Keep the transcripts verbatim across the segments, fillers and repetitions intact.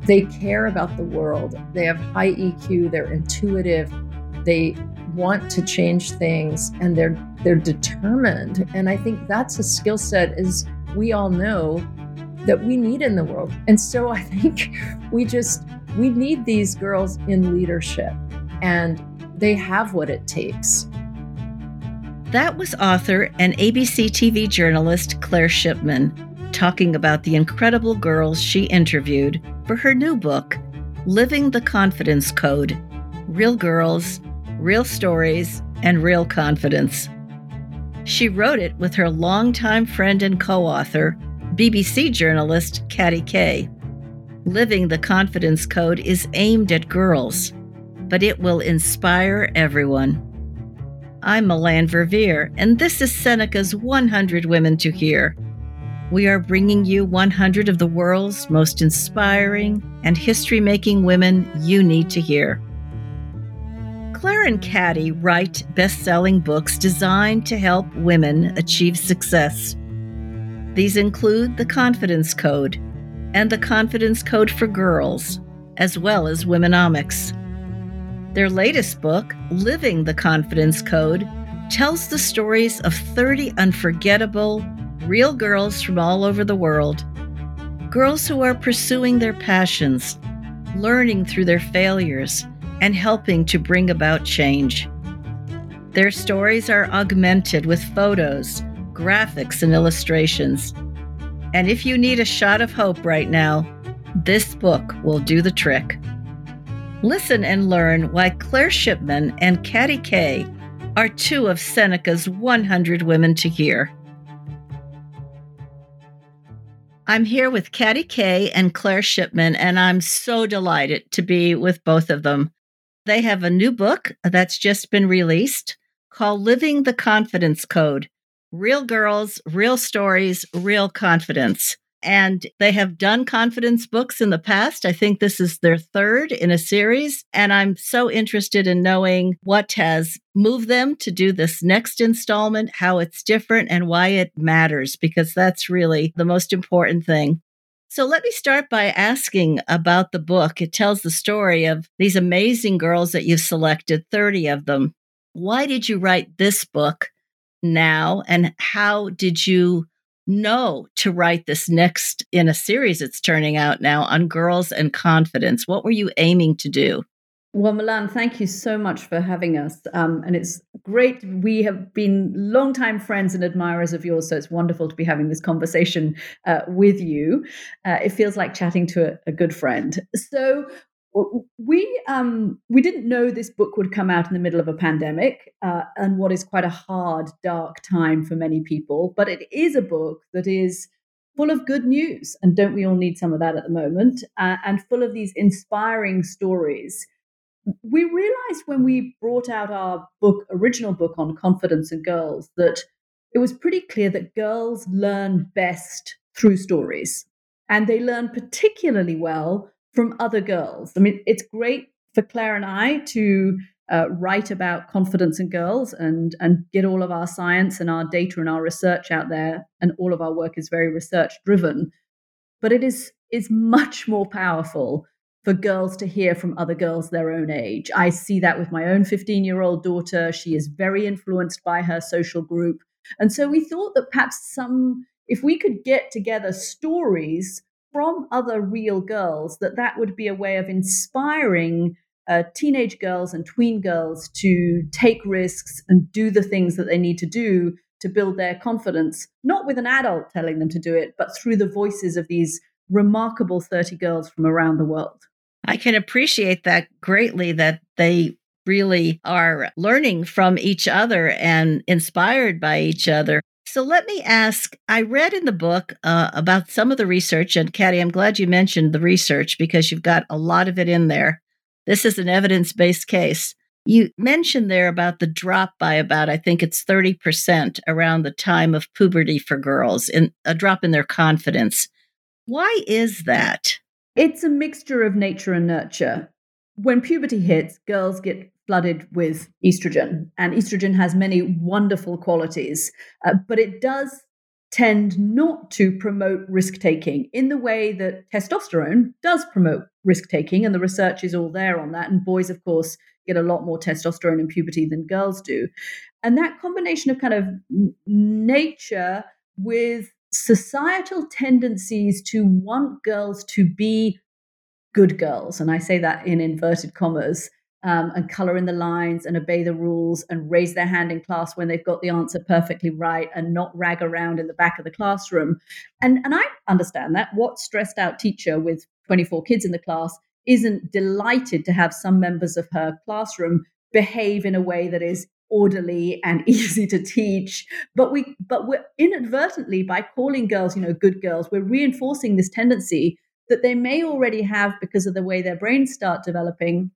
They care about the world. They have high E Q. They're intuitive. They want to change things, and they're they're determined. And I think that's a skill set, as we all know, that we need in the world. And so I think we just we need these girls in leadership, and they have what it takes. That was author and A B C T V journalist Claire Shipman talking about the incredible girls she interviewed for her new book, Living the Confidence Code: Real Girls, Real Stories, and Real Confidence. She wrote it with her longtime friend and co-author, B B C journalist Katty Kay. Living the Confidence Code is aimed at girls, but it will inspire everyone. I'm Melanne Verveer, and this is Seneca's one hundred Women to Hear. We are bringing you one hundred of the world's most inspiring and history-making women you need to hear. Claire and Katty write best-selling books designed to help women achieve success. These include The Confidence Code and The Confidence Code for Girls, as well as Womenomics. Their latest book, Living the Confidence Code, tells the stories of thirty unforgettable, real girls from all over the world. Girls who are pursuing their passions, learning through their failures, and helping to bring about change. Their stories are augmented with photos, graphics, and illustrations. And if you need a shot of hope right now, this book will do the trick. Listen and learn why Claire Shipman and Katty Kay are two of Seneca's one hundred Women to Hear. I'm here with Katty Kay and Claire Shipman, and I'm so delighted to be with both of them. They have a new book that's just been released called Living the Confidence Code: Real Girls, Real Stories, Real Confidence. And they have done confidence books in the past. I think this is their third in a series. And I'm so interested in knowing what has moved them to do this next installment, how it's different, and why it matters, because that's really the most important thing. So let me start by asking about the book. It tells the story of these amazing girls that you've selected, thirty of them. Why did you write this book now, and how did you know to write this next in a series it's turning out now on girls and confidence? What were you aiming to do? Well, Melanne, thank you so much for having us. Um, and it's great. We have been longtime friends and admirers of yours, so it's wonderful to be having this conversation uh, with you. Uh, it feels like chatting to a, a good friend. So we um, we didn't know this book would come out in the middle of a pandemic uh, and what is quite a hard, dark time for many people. But it is a book that is full of good news, and don't we all need some of that at the moment? Uh, and full of these inspiring stories. We realized when we brought out our book, original book on confidence and girls, that it was pretty clear that girls learn best through stories, and they learn particularly well from other girls. I mean, it's great for Claire and I to uh, write about confidence in girls and, and get all of our science and our data and our research out there. And all of our work is very research driven. But it is, is much more powerful for girls to hear from other girls their own age. I see that with my own fifteen-year-old daughter. She is very influenced by her social group. And so we thought that perhaps some, if we could get together stories from other real girls, that that would be a way of inspiring uh, teenage girls and tween girls to take risks and do the things that they need to do to build their confidence, not with an adult telling them to do it, but through the voices of these remarkable thirty girls from around the world. I can appreciate that greatly, that they really are learning from each other and inspired by each other. So let me ask, I read in the book uh, about some of the research, and Katty, I'm glad you mentioned the research because you've got a lot of it in there. This is an evidence-based case. You mentioned there about the drop by about, I think it's thirty percent around the time of puberty for girls, in a drop in their confidence. Why is that? It's a mixture of nature and nurture. When puberty hits, girls get flooded with estrogen, and estrogen has many wonderful qualities, uh, but it does tend not to promote risk-taking in the way that testosterone does promote risk-taking, and the research is all there on that. And boys, of course, get a lot more testosterone in puberty than girls do. And that combination of kind of n- nature with societal tendencies to want girls to be good girls, and I say that in inverted commas, Um, and color in the lines and obey the rules and raise their hand in class when they've got the answer perfectly right and not rag around in the back of the classroom. And, and I understand that. What stressed out teacher with twenty-four kids in the class isn't delighted to have some members of her classroom behave in a way that is orderly and easy to teach? But we, but we're inadvertently, by calling girls, you know, good girls, we're reinforcing this tendency that they may already have because of the way their brains start developing,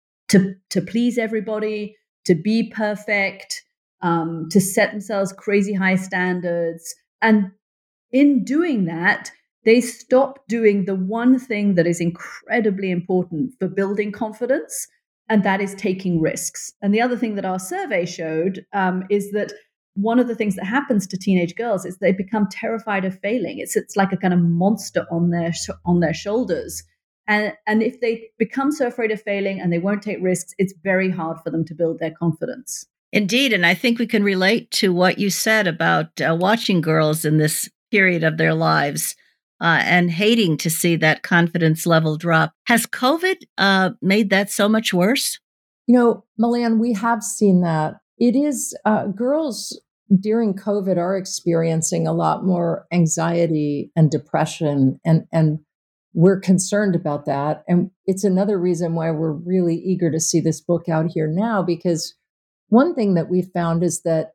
to to please everybody, to be perfect, um, to set themselves crazy high standards. And in doing that, they stop doing the one thing that is incredibly important for building confidence, and that is taking risks. And the other thing that our survey showed um, is that one of the things that happens to teenage girls is they become terrified of failing. It's it's like a kind of monster on their on their shoulders. And, and if they become so afraid of failing and they won't take risks, it's very hard for them to build their confidence. Indeed. And I think we can relate to what you said about uh, watching girls in this period of their lives uh, and hating to see that confidence level drop. Has COVID uh, made that so much worse? You know, Malian, we have seen that. It is, uh, girls during COVID are experiencing a lot more anxiety and depression, and and we're concerned about that. And it's another reason why we're really eager to see this book out here now, because one thing that we found is that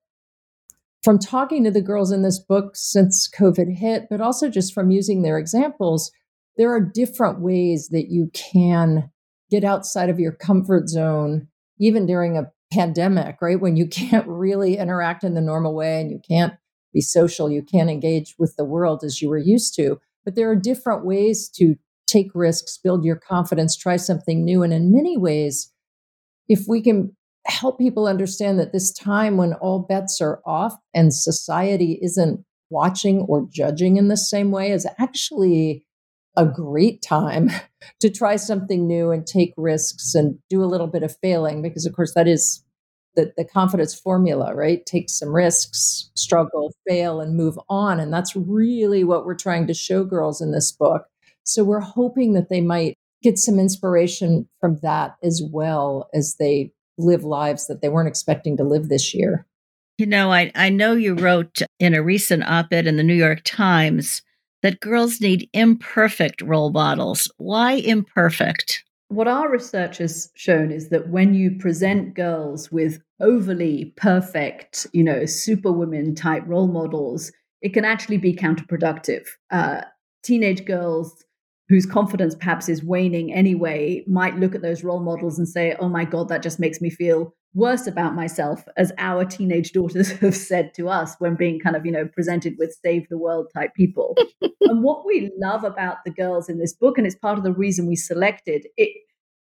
from talking to the girls in this book since COVID hit, but also just from using their examples, there are different ways that you can get outside of your comfort zone, even during a pandemic, right? When you can't really interact in the normal way and you can't be social, you can't engage with the world as you were used to. But there are different ways to take risks, build your confidence, try something new. And in many ways, if we can help people understand that this time when all bets are off and society isn't watching or judging in the same way, is actually a great time to try something new and take risks and do a little bit of failing, because of course that is the, the confidence formula, right? Take some risks, struggle, fail, and move on. And that's really what we're trying to show girls in this book. So we're hoping that they might get some inspiration from that as well as they live lives that they weren't expecting to live this year. You know, I, I know you wrote in a recent op-ed in the New York Times that girls need imperfect role models. Why imperfect? What our research has shown is that when you present girls with overly perfect, you know, superwoman type role models, it can actually be counterproductive. Uh, teenage girls whose confidence perhaps is waning anyway might look at those role models and say, oh my God, that just makes me feel worse about myself, as our teenage daughters have said to us when being kind of, you know, presented with save the world type people. And what we love about the girls in this book, and it's part of the reason we selected it,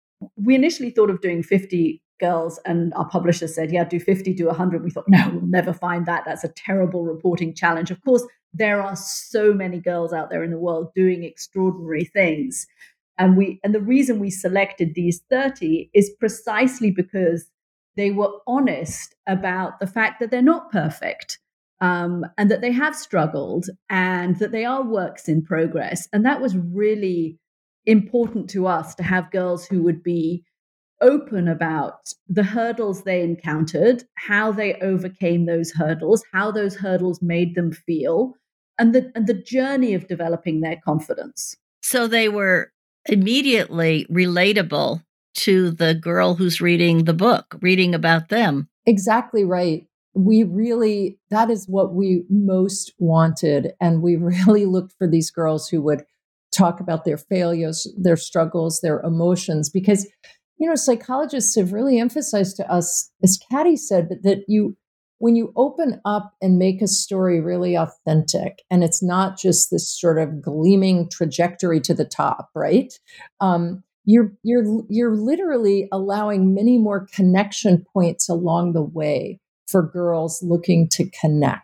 we initially thought of doing fifty girls, and our publisher said, yeah, do fifty, do one hundred. We thought, no, we'll never find that. That's a terrible reporting challenge. Of course, there are so many girls out there in the world doing extraordinary things. And we, and the reason we selected these thirty is precisely because they were honest about the fact that they're not perfect, um, and that they have struggled, and that they are works in progress. And that was really important to us, to have girls who would be open about the hurdles they encountered, how they overcame those hurdles, how those hurdles made them feel, and the and the journey of developing their confidence. So they were immediately relatable to the girl who's reading the book, reading about them. Exactly right. We really, that is what we most wanted. And we really looked for these girls who would talk about their failures, their struggles, their emotions, because, you know, psychologists have really emphasized to us, as Katy said, that, that you, when you open up and make a story really authentic, and it's not just this sort of gleaming trajectory to the top, right? Um, you're you're you're literally allowing many more connection points along the way for girls looking to connect.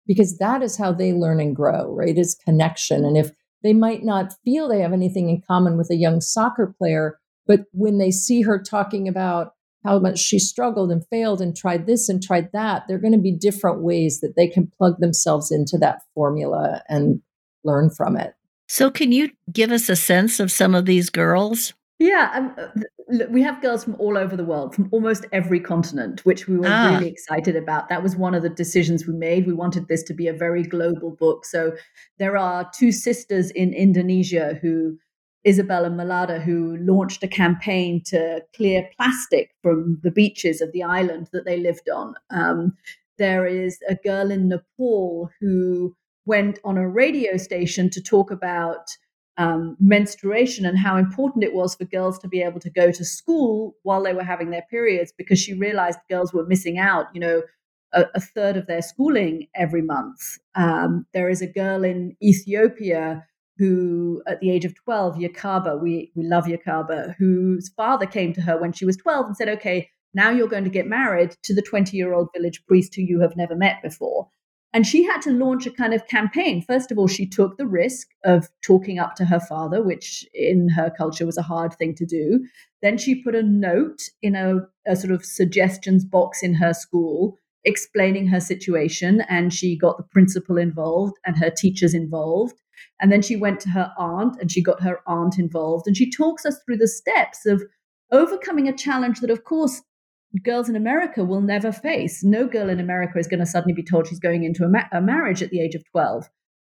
because that is how they learn and grow, right? Is connection. And if they might not feel they have anything in common with a young soccer player, but when they see her talking about how much she struggled and failed and tried this and tried that, there are going to be different ways that they can plug themselves into that formula and learn from it. So can you give us a sense of some of these girls? Yeah, um, we have girls from all over the world, from almost every continent, which we were ah. really excited about. That was one of the decisions we made. We wanted this to be a very global book. So there are two sisters in Indonesia who, Isabel and Malada, who launched a campaign to clear plastic from the beaches of the island that they lived on. Um, there is a girl in Nepal who went on a radio station to talk about um, menstruation and how important it was for girls to be able to go to school while they were having their periods, because she realized girls were missing out, you know, a, a third of their schooling every month. Um, there is a girl in Ethiopia who, at the age of twelve, Yakaba, we, we love Yakaba, whose father came to her when she was twelve and said, okay, now you're going to get married to the twenty-year-old village priest who you have never met before. And she had to launch a kind of campaign. First of all, she took the risk of talking up to her father, which in her culture was a hard thing to do. Then she put a note in a, a sort of suggestions box in her school explaining her situation, and she got the principal involved and her teachers involved. And then she went to her aunt and she got her aunt involved. And she talks us through the steps of overcoming a challenge that, of course, girls in America will never face. No girl in America is going to suddenly be told she's going into a, ma- a marriage at the age of twelve.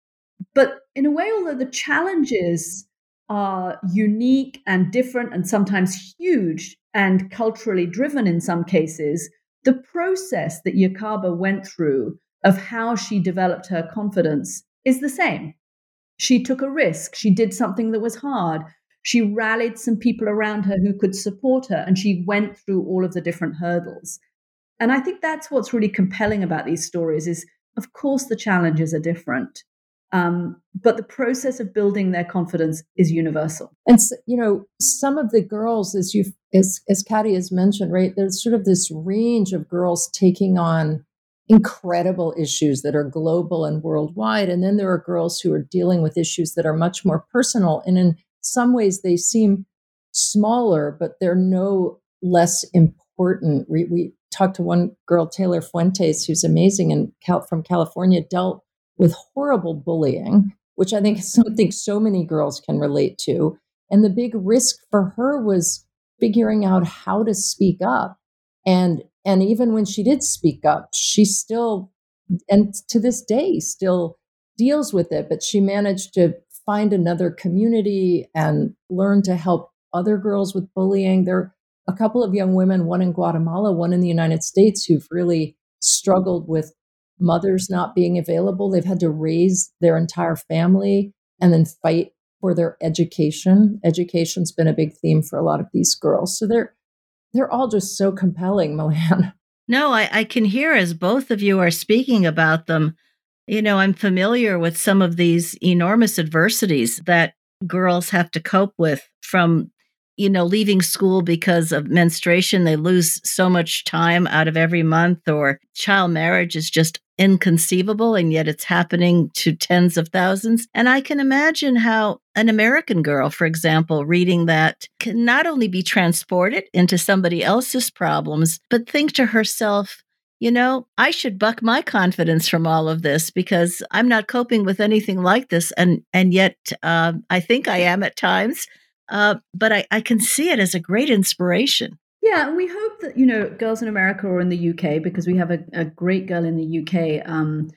But in a way, although the challenges are unique and different and sometimes huge and culturally driven in some cases, the process that Yakaba went through of how she developed her confidence is the same. She took a risk. She did something that was hard. She rallied some people around her who could support her, and she went through all of the different hurdles. And I think that's what's really compelling about these stories is, of course, the challenges are different, um, but the process of building their confidence is universal. And, you know, some of the girls, as you, as, as Katty has mentioned, right, there's sort of this range of girls taking on incredible issues that are global and worldwide. And then there are girls who are dealing with issues that are much more personal. And in some ways they seem smaller, but they're no less important. We, we talked to one girl, Taylor Fuentes, who's amazing and Cal- from California, dealt with horrible bullying, which I think is something so many girls can relate to. And the big risk for her was figuring out how to speak up. And and even when she did speak up, she still, and to this day, still deals with it. But she managed to find another community and learn to help other girls with bullying. There are a couple of young women, one in Guatemala, one in the United States, who've really struggled with mothers not being available. They've had to raise their entire family and then fight for their education. Education's been a big theme for a lot of these girls. So they're they're all just so compelling, Milan. No, I, I can hear as both of you are speaking about them. You know, I'm familiar with some of these enormous adversities that girls have to cope with, from, you know, leaving school because of menstruation. They lose so much time out of every month, or child marriage is just inconceivable, and yet it's happening to tens of thousands. And I can imagine how an American girl, for example, reading that can not only be transported into somebody else's problems, but think to herself, you know, I should buck my confidence from all of this because I'm not coping with anything like this. And and yet uh, I think I am at times, uh, but I, I can see it as a great inspiration. Yeah, and we hope that, you know, girls in America or in the U K, because we have a, a great girl in the U K, um,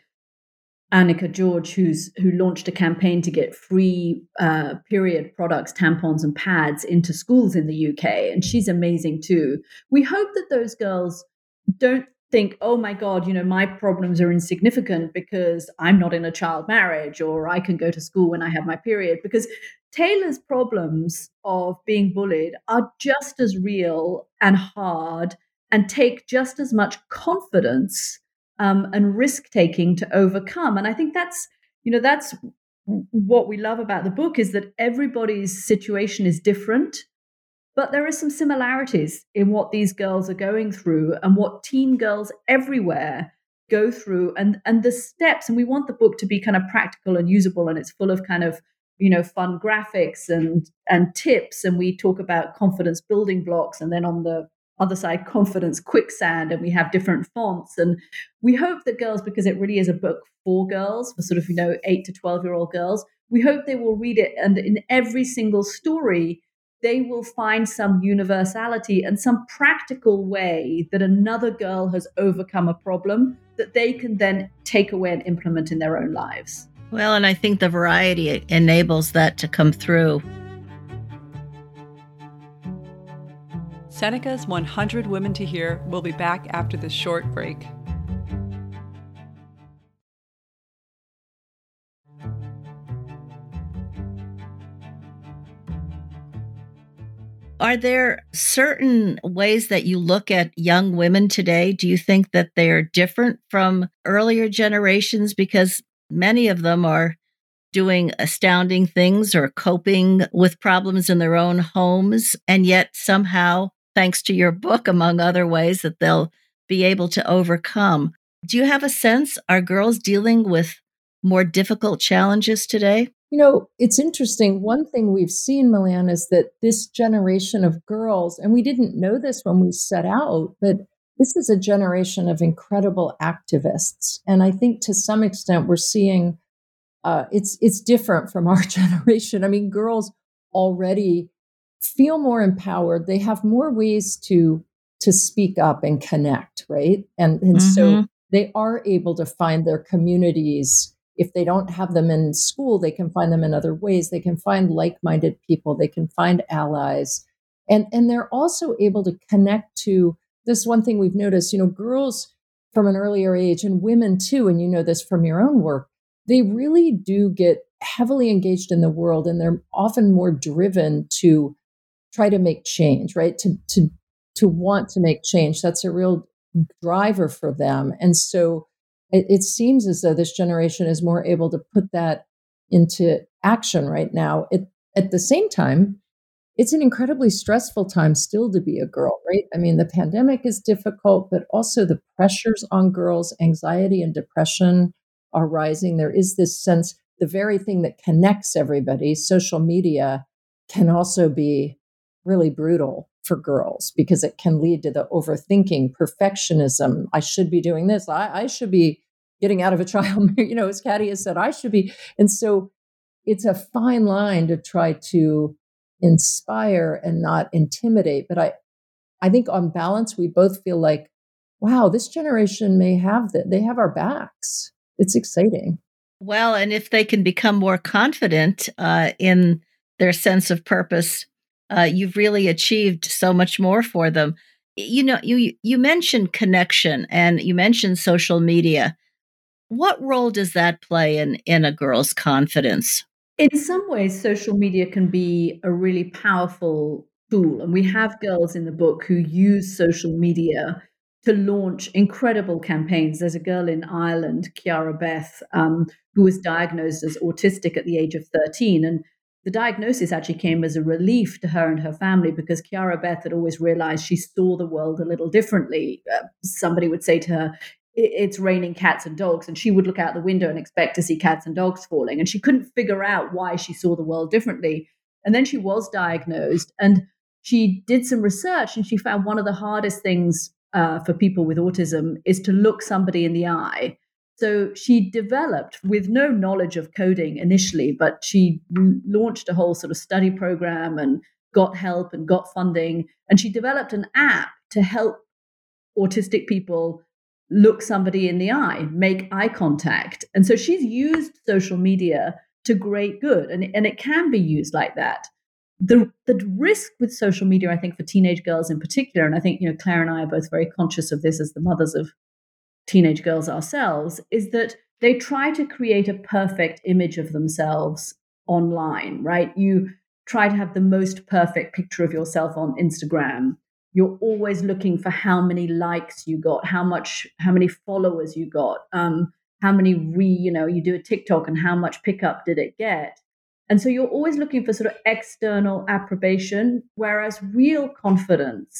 Annika George, who's who launched a campaign to get free uh, period products, tampons and pads into schools in the U K. And she's amazing too. We hope that those girls don't think, oh my God, you know, my problems are insignificant because I'm not in a child marriage, or I can go to school when I have my period. Because Taylor's problems of being bullied are just as real and hard and take just as much confidence um, and risk-taking to overcome. And I think that's, you know, that's what we love about the book, is that everybody's situation is different, but there are some similarities in what these girls are going through and what teen girls everywhere go through and and the steps. And we want the book to be kind of practical and usable, and it's full of kind of, you know, fun graphics and and tips. And we talk about confidence building blocks, and then on the other side, confidence quicksand, and we have different fonts. And we hope that girls, because it really is a book for girls, for sort of, you know, eight to twelve year old girls, we hope they will read it, and in every single story they will find some universality and some practical way that another girl has overcome a problem that they can then take away and implement in their own lives. Well, and I think the variety enables that to come through. Seneca's one hundred Women to Hear will be back after this short break. Are there certain ways that you look at young women today? Do you think that they are different from earlier generations? Because many of them are doing astounding things or coping with problems in their own homes. And yet somehow, thanks to your book, among other ways, that they'll be able to overcome. Do you have a sense, are girls dealing with more difficult challenges today? You know, it's interesting. One thing we've seen, Milian, is that this generation of girls, and we didn't know this when we set out, but this is a generation of incredible activists. And I think to some extent we're seeing uh, it's it's different from our generation. I mean, girls already feel more empowered. They have more ways to to speak up and connect, right? And and mm-hmm. so they are able to find their communities. If they don't have them in school, they can find them in other ways. They can find like-minded people. They can find allies. And, and they're also able to connect to this one thing we've noticed, you know, girls from an earlier age, and women too, and you know this from your own work, they really do get heavily engaged in the world, and they're often more driven to try to make change, right? To, to, to want to make change. That's a real driver for them. And so It, it seems as though this generation is more able to put that into action right now. It, at the same time, it's an incredibly stressful time still to be a girl, right? I mean, the pandemic is difficult, but also the pressures on girls, anxiety and depression are rising. There is this sense, the very thing that connects everybody, social media, can also be really brutal for girls because it can lead to the overthinking, perfectionism. I should be doing this. I, I should be getting out of a child, you know, as Katy has said, I should be. And so it's a fine line to try to inspire and not intimidate. But I, I think on balance, we both feel like, wow, this generation may have that. They have our backs. It's exciting. Well, and if they can become more confident uh, in their sense of purpose, uh, you've really achieved so much more for them. You know, you you mentioned connection and you mentioned social media. What role does that play in, in a girl's confidence? In some ways, social media can be a really powerful tool. And we have girls in the book who use social media to launch incredible campaigns. There's a girl in Ireland, Kiara Beth, um, who was diagnosed as autistic at the age of thirteen. And the diagnosis actually came as a relief to her and her family because Kiara Beth had always realized she saw the world a little differently. Uh, somebody would say to her, it's raining cats and dogs. And she would look out the window and expect to see cats and dogs falling. And she couldn't figure out why she saw the world differently. And then she was diagnosed and she did some research and she found one of the hardest things uh, for people with autism is to look somebody in the eye. So she developed, with no knowledge of coding initially, but she launched a whole sort of study program and got help and got funding. And she developed an app to help autistic people look somebody in the eye, make eye contact. And so she's used social media to great good. And, and it can be used like that. The, the risk with social media, I think, for teenage girls in particular, and I think, you know, Claire and I are both very conscious of this as the mothers of teenage girls ourselves, is that they try to create a perfect image of themselves online, right? You try to have the most perfect picture of yourself on Instagram. You're always looking for how many likes you got, how much, how many followers you got, um, how many re, you know, you do a TikTok and how much pickup did it get? And so you're always looking for sort of external approbation, whereas real confidence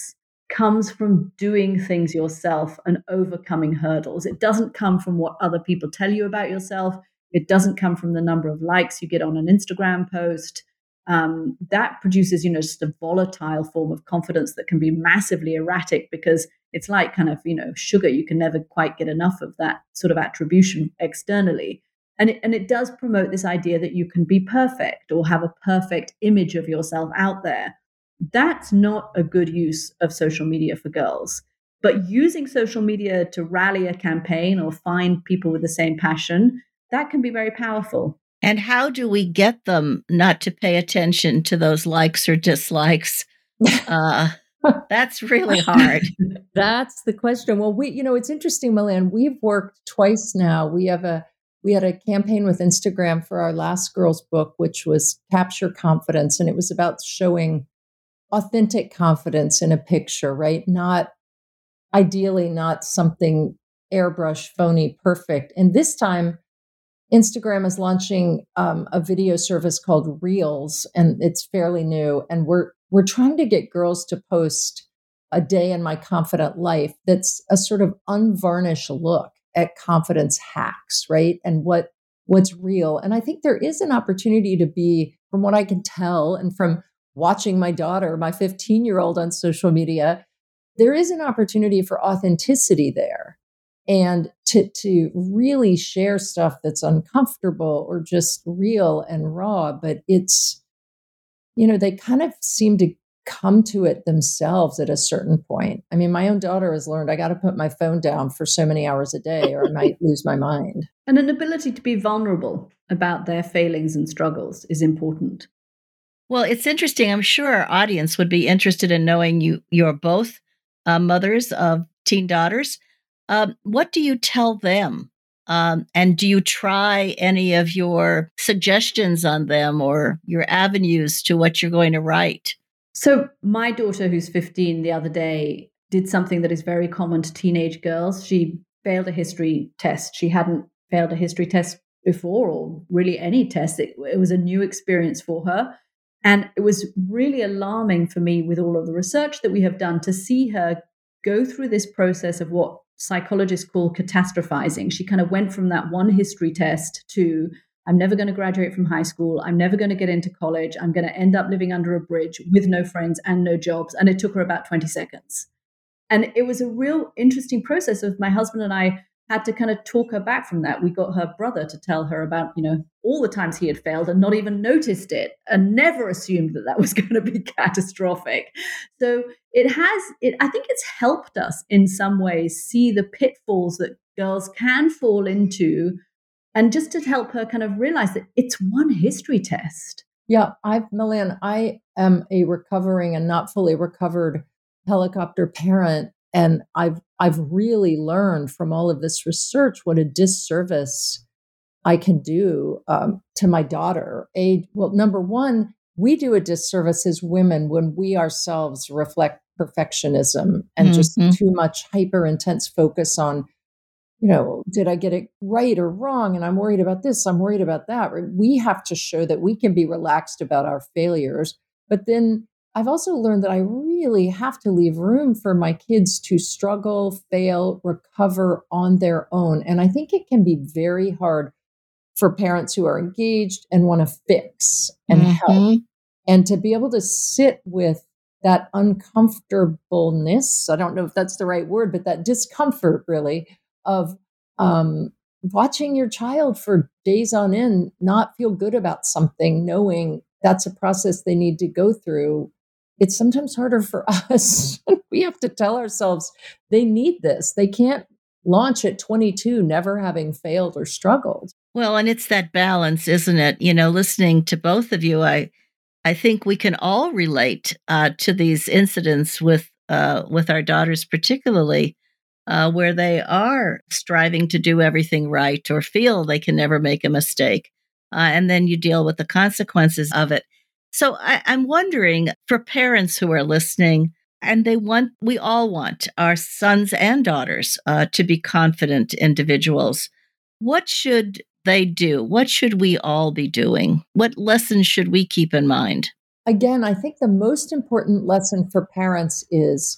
comes from doing things yourself and overcoming hurdles. It doesn't come from what other people tell you about yourself. It doesn't come from the number of likes you get on an Instagram post. Um, that produces, you know, just a volatile form of confidence that can be massively erratic, because it's like kind of, you know, sugar. You can never quite get enough of that sort of attribution externally. And it, and it does promote this idea that you can be perfect or have a perfect image of yourself out there. That's not a good use of social media for girls. But using social media to rally a campaign or find people with the same passion, that can be very powerful. And how do we get them not to pay attention to those likes or dislikes? Uh, that's really hard. That's the question. Well, we, you know, it's interesting, Melanne. We've worked twice now. We have a we had a campaign with Instagram for our last girls book, which was Capture Confidence, and it was about showing authentic confidence in a picture, right? Not ideally, not something airbrush, phony, perfect. And this time, Instagram is launching um, a video service called Reels, and it's fairly new. And we're we're trying to get girls to post a day in my confident life that's a sort of unvarnished look at confidence hacks, right? And what what's real. And I think there is an opportunity to be, from what I can tell, and from watching my daughter, my fifteen-year-old on social media, there is an opportunity for authenticity there. And to to really share stuff that's uncomfortable or just real and raw, but it's, you know, they kind of seem to come to it themselves at a certain point. I mean, my own daughter has learned I got to put my phone down for so many hours a day or I might lose my mind. And an ability to be vulnerable about their failings and struggles is important. Well, it's interesting. I'm sure our audience would be interested in knowing you. You're both uh, mothers of teen daughters. Um, what do you tell them? Um, and do you try any of your suggestions on them or your avenues to what you're going to write? So my daughter, who's fifteen, the other day did something that is very common to teenage girls. She failed a history test. She hadn't failed a history test before, or really any test. It, it was a new experience for her. And it was really alarming for me, with all of the research that we have done, to see her go through this process of what psychologists call catastrophizing. She kind of went from that one history test to, I'm never going to graduate from high school. I'm never going to get into college. I'm going to end up living under a bridge with no friends and no jobs. And it took her about twenty seconds. And it was a real interesting process of my husband and I had to kind of talk her back from that. We got her brother to tell her about, you know, all the times he had failed and not even noticed it and never assumed that that was going to be catastrophic. So it has, it, I think it's helped us in some ways see the pitfalls that girls can fall into, and just to help her kind of realize that it's one history test. Yeah, I've, Melanne, I am a recovering and not fully recovered helicopter parent. And I've I've really learned from all of this research what a disservice I can do um, to my daughter. A, well, number one, we do a disservice as women when we ourselves reflect perfectionism and mm-hmm. just too much hyper intense focus on, you know, did I get it right or wrong? And I'm worried about this, I'm worried about that. We have to show that we can be relaxed about our failures. But then I've also learned that I really have to leave room for my kids to struggle, fail, recover on their own. And I think it can be very hard for parents who are engaged and want to fix and mm-hmm. help. And to be able to sit with that uncomfortableness, I don't know if that's the right word, but that discomfort really of um, watching your child for days on end not feel good about something, knowing that's a process they need to go through. It's sometimes harder for us. We have to tell ourselves they need this. They can't launch at twenty-two, never having failed or struggled. Well, and it's that balance, isn't it? You know, listening to both of you, I I think we can all relate uh, to these incidents with uh, with our daughters, particularly uh, where they are striving to do everything right or feel they can never make a mistake. Uh, and then you deal with the consequences of it. So I, I'm wondering, for parents who are listening, and they want, we all want our sons and daughters uh, to be confident individuals. What should they do? What should we all be doing? What lessons should we keep in mind? Again, I think the most important lesson for parents is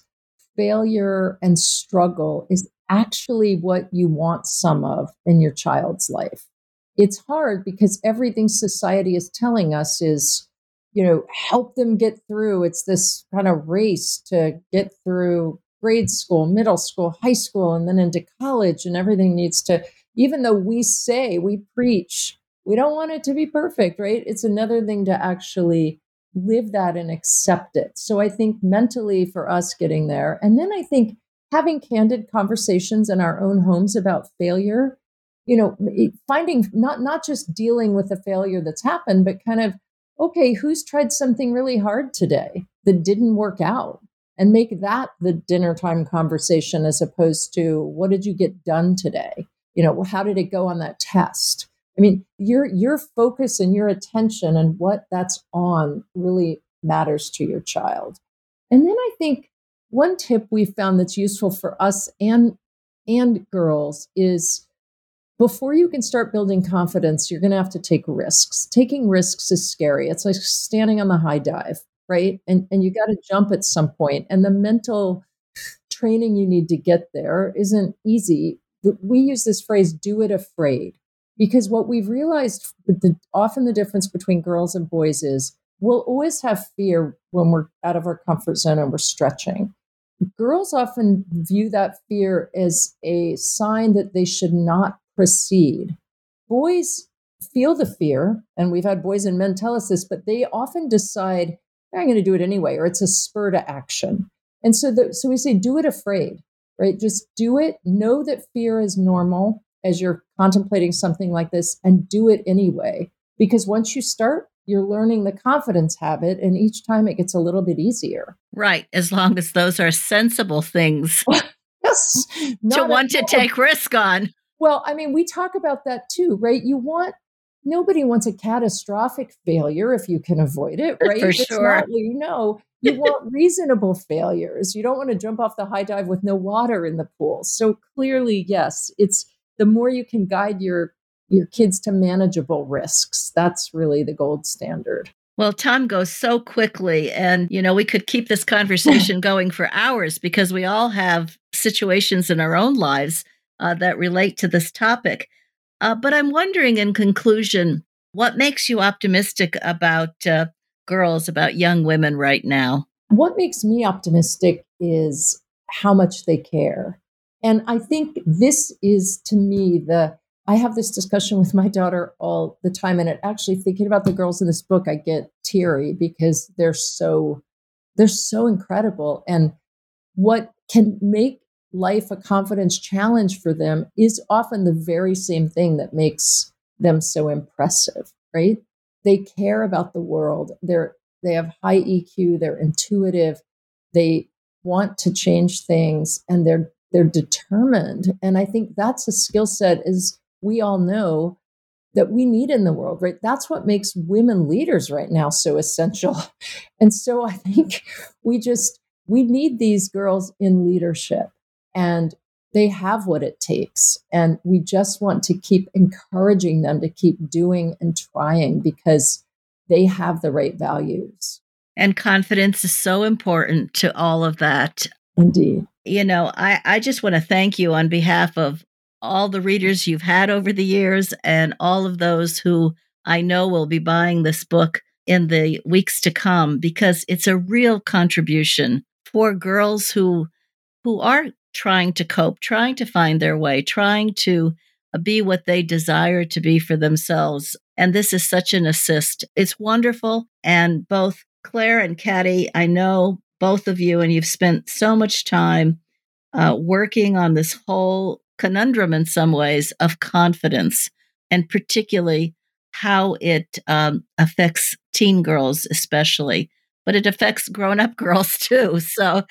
failure and struggle is actually what you want some of in your child's life. It's hard because everything society is telling us is, you know, help them get through. It's this kind of race to get through grade school, middle school, high school, and then into college, and everything needs to, even though we say, we preach, we don't want it to be perfect, right? It's another thing to actually live that and accept it. So I think mentally for us getting there, and then I think having candid conversations in our own homes about failure, you know, finding not, not just dealing with the failure that's happened, but kind of, okay, who's tried something really hard today that didn't work out? And make that the dinner time conversation as opposed to what did you get done today? You know, how did it go on that test? I mean, your your focus and your attention and what that's on really matters to your child. And then I think one tip we found that's useful for us and and girls is before you can start building confidence, you're going to have to take risks. Taking risks is scary. It's like standing on the high dive. Right. And, and you got to jump at some point. And the mental training you need to get there isn't easy. We use this phrase, do it afraid, because what we've realized, the, often the difference between girls and boys is we'll always have fear when we're out of our comfort zone and we're stretching. Girls often view that fear as a sign that they should not proceed. Boys feel the fear, and we've had boys and men tell us this, but they often decide, I'm going to do it anyway, or it's a spur to action. And so the, so we say, do it afraid, right? Just do it. Know that fear is normal as you're contemplating something like this, and do it anyway. Because once you start, you're learning the confidence habit, and each time it gets a little bit easier. Right. As long as those are sensible things yes, to want to take risk on. Well, I mean, we talk about that too, right? You want, nobody wants a catastrophic failure if you can avoid it, right? For It's sure. Not, you know, you want reasonable failures. You don't want to jump off the high dive with no water in the pool. So clearly, yes, it's the more you can guide your your kids to manageable risks. That's really the gold standard. Well, time goes so quickly, and, you know, we could keep this conversation going for hours because we all have situations in our own lives uh, that relate to this topic. Uh, but I'm wondering, in conclusion, what makes you optimistic about uh, girls, about young women right now? What makes me optimistic is how much they care. And I think this is, to me, the, I have this discussion with my daughter all the time. And it actually, thinking about the girls in this book, I get teary because they're so, they're so incredible. And what can make life a confidence challenge for them is often the very same thing that makes them so impressive, right? They care about the world. They're, they have high E Q. They're intuitive. They want to change things, and they're, they're determined. And I think that's a skill set, as we all know, that we need in the world, right? That's what makes women leaders right now so essential. And so I think we just, we need these girls in leadership. And they have what it takes. And we just want to keep encouraging them to keep doing and trying because they have the right values. And confidence is so important to all of that. Indeed. You know, I, I just want to thank you on behalf of all the readers you've had over the years and all of those who I know will be buying this book in the weeks to come, because it's a real contribution for girls who who are trying to cope, trying to find their way, trying to be what they desire to be for themselves. And this is such an assist. It's wonderful. And both Claire and Katty, I know both of you, and you've spent so much time uh, working on this whole conundrum in some ways of confidence, and particularly how it um, affects teen girls especially. But it affects grown-up girls too. So,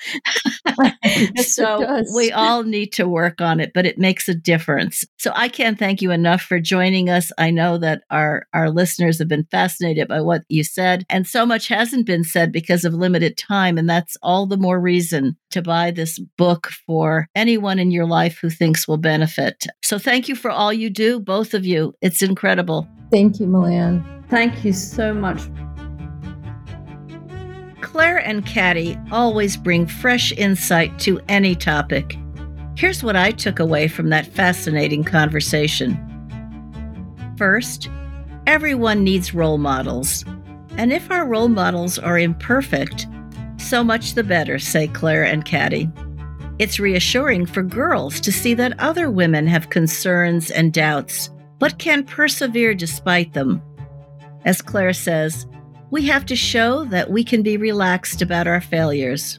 yes, so we all need to work on it, but it makes a difference. So I can't thank you enough for joining us. I know that our, our listeners have been fascinated by what you said, and so much hasn't been said because of limited time. And that's all the more reason to buy this book for anyone in your life who thinks will benefit. So thank you for all you do, both of you. It's incredible. Thank you, Milan. Thank you so much. Claire and Katty always bring fresh insight to any topic. Here's what I took away from that fascinating conversation. First, everyone needs role models. And if our role models are imperfect, so much the better, say Claire and Katty. It's reassuring for girls to see that other women have concerns and doubts, but can persevere despite them. As Claire says, we have to show that we can be relaxed about our failures.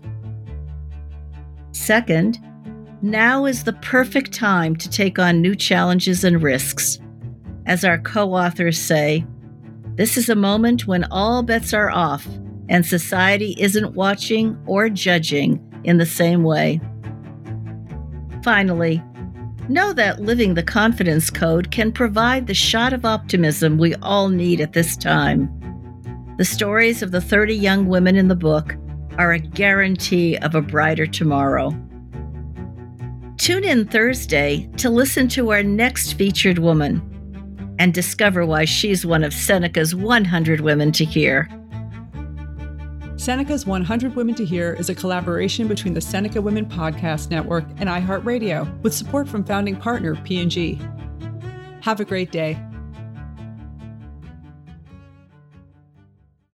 Second, now is the perfect time to take on new challenges and risks. As our co-authors say, this is a moment when all bets are off and society isn't watching or judging in the same way. Finally, know that Living the Confidence Code can provide the shot of optimism we all need at this time. The stories of the thirty young women in the book are a guarantee of a brighter tomorrow. Tune in Thursday to listen to our next featured woman and discover why she's one of Seneca's one hundred Women to Hear. Seneca's one hundred Women to Hear is a collaboration between the Seneca Women Podcast Network and iHeartRadio, with support from founding partner P and G. Have a great day.